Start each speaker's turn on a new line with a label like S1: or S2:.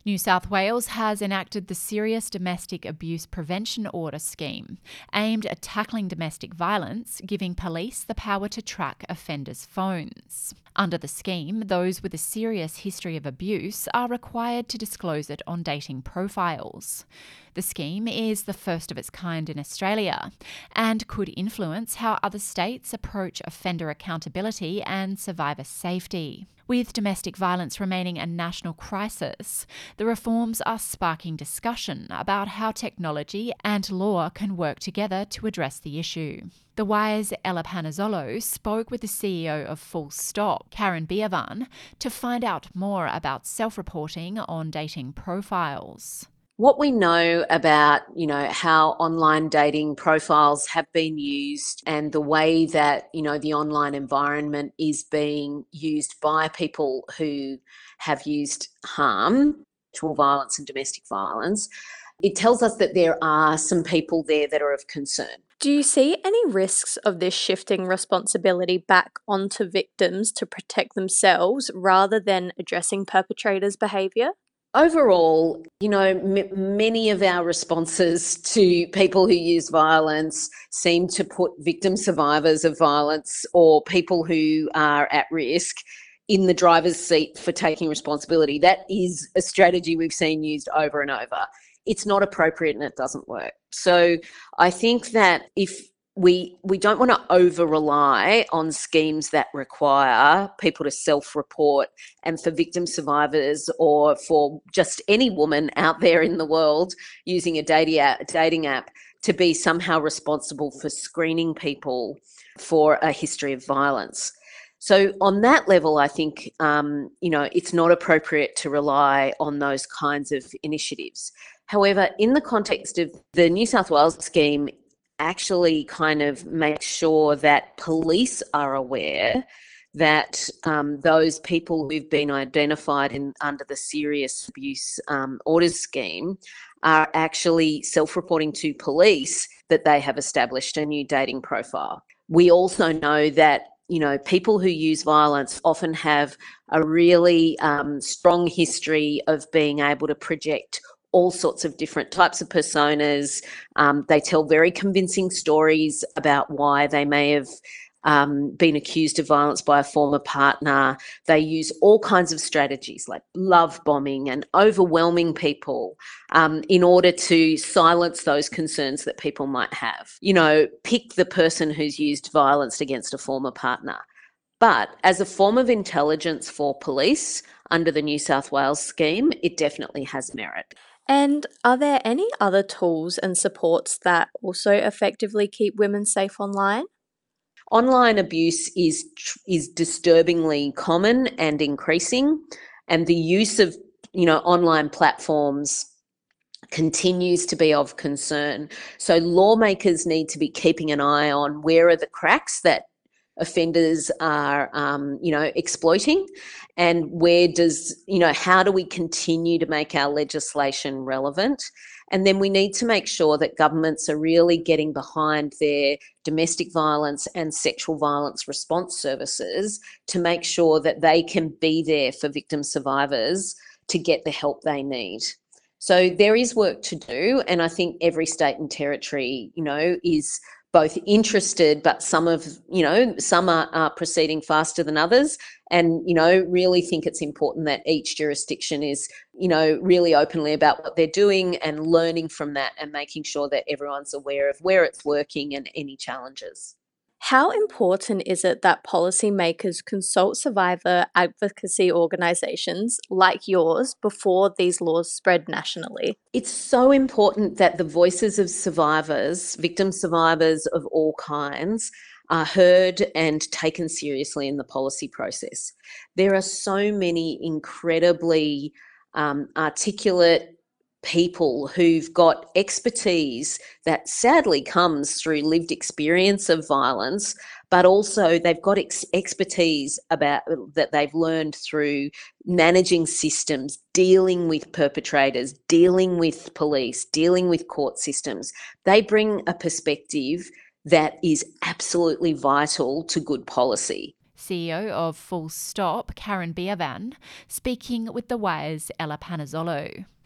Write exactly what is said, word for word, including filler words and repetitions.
S1: New South Wales has enacted the Serious Domestic Abuse Prevention Order scheme, aimed at tackling domestic violence, giving police the power to track offenders' phones. Under the scheme, those with a serious history of abuse are required to disclose it on dating profiles. The scheme is the first of its kind in Australia and could influence how other states approach offender accountability and survivor safety. With domestic violence remaining a national crisis, the reforms are sparking discussion about how technology and law can work together to address the issue. The Wire's Ella Panizzolo spoke with the C E O of Full Stop, Karen Biavan, to find out more about self-reporting on dating profiles.
S2: What we know about, you know, how online dating profiles have been used and the way that, you know, the online environment is being used by people who have used harm, sexual violence and domestic violence, it tells us that there are some people there that are of concern.
S3: Do you see any risks of this shifting responsibility back onto victims to protect themselves rather than addressing perpetrators' behaviour?
S2: Overall, you know, m- many of our responses to people who use violence seem to put victim survivors of violence or people who are at risk in the driver's seat for taking responsibility. That is a strategy we've seen used over and over. It's not appropriate and it doesn't work. So I think that if We we don't want to over-rely on schemes that require people to self-report, and for victim survivors or for just any woman out there in the world using a dating app, dating app to be somehow responsible for screening people for a history of violence. So on that level, I think, um, you know, it's not appropriate to rely on those kinds of initiatives. However, in the context of the New South Wales scheme, actually kind of make sure that police are aware that um, those people who've been identified in under the serious abuse um, orders scheme are actually self-reporting to police that they have established a new dating profile. We also know that, you know, people who use violence often have a really um, strong history of being able to project all sorts of different types of personas. Um, they tell very convincing stories about why they may have um, been accused of violence by a former partner. They use all kinds of strategies like love bombing and overwhelming people um, in order to silence those concerns that people might have. You know, pick the person who's used violence against a former partner. But as a form of intelligence for police under the New South Wales scheme, it definitely has merit.
S3: And are there any other tools and supports that also effectively keep women safe online?
S2: Online abuse is is disturbingly common and increasing, and the use of, you know, online platforms continues to be of concern. So lawmakers need to be keeping an eye on where are the cracks that offenders are, um, you know, exploiting, and where does, you know, how do we continue to make our legislation relevant? And then we need to make sure that governments are really getting behind their domestic violence and sexual violence response services to make sure that they can be there for victim survivors to get the help they need. So there is work to do, and I think every state and territory, you know, is both interested, but some of, you know, some are, are proceeding faster than others, and, you know, really think it's important that each jurisdiction is, you know, really openly about what they're doing and learning from that and making sure that everyone's aware of where it's working and any challenges.
S3: How important is it that policymakers consult survivor advocacy organisations like yours before these laws spread nationally?
S2: It's so important that the voices of survivors, victim survivors of all kinds, are heard and taken seriously in the policy process. There are so many incredibly um, articulate people who've got expertise that sadly comes through lived experience of violence, but also they've got ex- expertise about that they've learned through managing systems, dealing with perpetrators, dealing with police, dealing with court systems. They bring a perspective that is absolutely vital to good policy.
S1: C E O of Full Stop, Karen Biavan, speaking with The Wire's Ella Panizzolo.